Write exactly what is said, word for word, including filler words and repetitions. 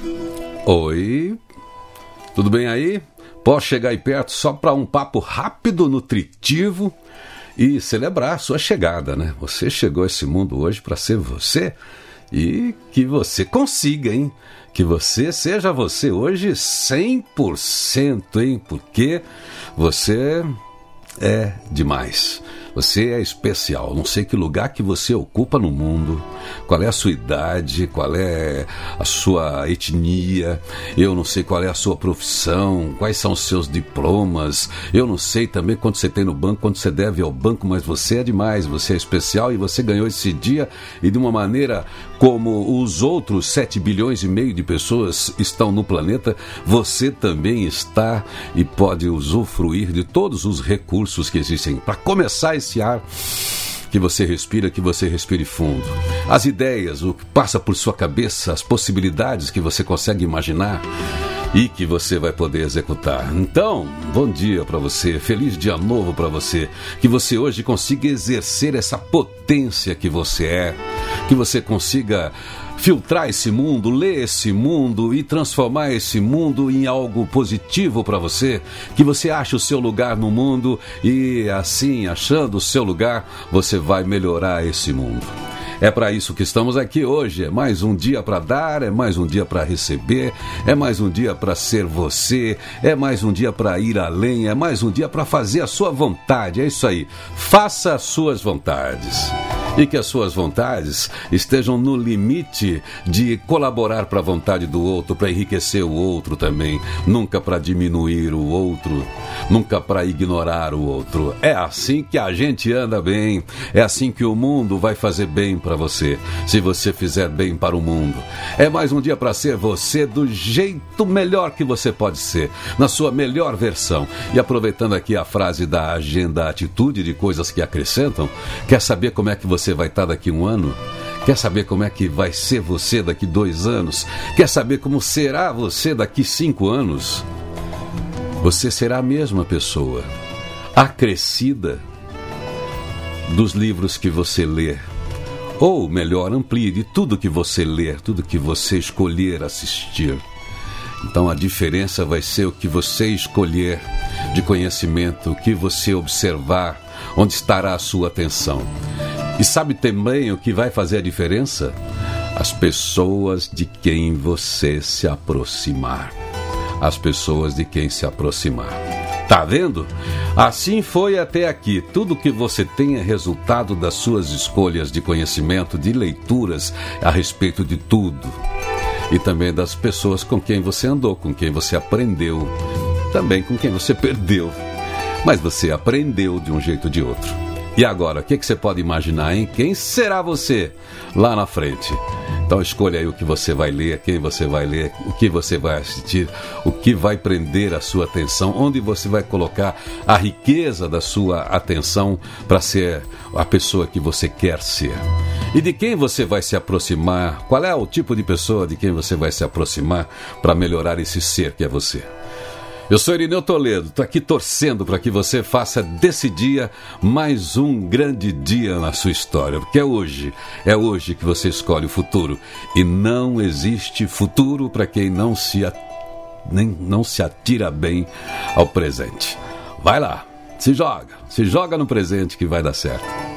Oi, tudo bem aí? Posso chegar aí perto só para um papo rápido, nutritivo e celebrar a sua chegada, né? Você chegou a esse mundo hoje para ser você e que você consiga, hein? Que você seja você hoje cem por cento, hein? Porque você é demais. Você é especial. Não sei que lugar que você ocupa no mundo, qual é a sua idade, qual é a sua etnia, eu não sei qual é a sua profissão, quais são os seus diplomas, eu não sei também quanto você tem no banco, quanto você deve ao banco, mas você é demais, você é especial e você ganhou esse dia e de uma maneira como os outros sete bilhões e meio de pessoas estão no planeta, você também está e pode usufruir de todos os recursos que existem. Para começar esse ar que você respira, que você respire fundo. As ideias, o que passa por sua cabeça, as possibilidades que você consegue imaginar e que você vai poder executar. Então, bom dia para você, feliz dia novo para você, que você hoje consiga exercer essa potência que você é, que você consiga filtrar esse mundo, ler esse mundo e transformar esse mundo em algo positivo para você, que você ache o seu lugar no mundo e assim, achando o seu lugar, você vai melhorar esse mundo. É para isso que estamos aqui hoje, é mais um dia para dar, é mais um dia para receber, é mais um dia para ser você, é mais um dia para ir além, é mais um dia para fazer a sua vontade, é isso aí, faça as suas vontades. E que as suas vontades estejam no limite de colaborar para a vontade do outro, para enriquecer o outro também, nunca para diminuir o outro, nunca para ignorar o outro. É assim que a gente anda bem, é assim que o mundo vai fazer bem para você, se você fizer bem para o mundo. É mais um dia para ser você do jeito melhor que você pode ser, na sua melhor versão. E aproveitando aqui a frase da Agenda Atitude de coisas que acrescentam, quer saber como é que você Você vai estar daqui um ano? Quer saber como é que vai ser você daqui dois anos? Quer saber como será você daqui cinco anos? Você será a mesma pessoa, acrescida dos livros que você lê. Ou melhor, amplie de tudo que você ler, tudo que você escolher assistir. Então a diferença vai ser o que você escolher de conhecimento, o que você observar, onde estará a sua atenção. E sabe também o que vai fazer a diferença? As pessoas de quem você se aproximar. As pessoas de quem se aproximar. Tá vendo? Assim foi até aqui. Tudo que você tem é resultado das suas escolhas de conhecimento, de leituras a respeito de tudo. E também das pessoas com quem você andou, com quem você aprendeu. Também com quem você perdeu. Mas você aprendeu de um jeito ou de outro. E agora, o que, que você pode imaginar, hein? Quem será você lá na frente? Então escolha aí o que você vai ler, quem você vai ler, o que você vai assistir, o que vai prender a sua atenção, onde você vai colocar a riqueza da sua atenção para ser a pessoa que você quer ser. E de quem você vai se aproximar? Qual é o tipo de pessoa de quem você vai se aproximar para melhorar esse ser que é você? Eu sou Irineu Toledo, estou aqui torcendo para que você faça desse dia mais um grande dia na sua história, porque é hoje, é hoje que você escolhe o futuro, e não existe futuro para quem não se, a... Nem, não se atira bem ao presente. Vai lá, se joga, se joga no presente que vai dar certo.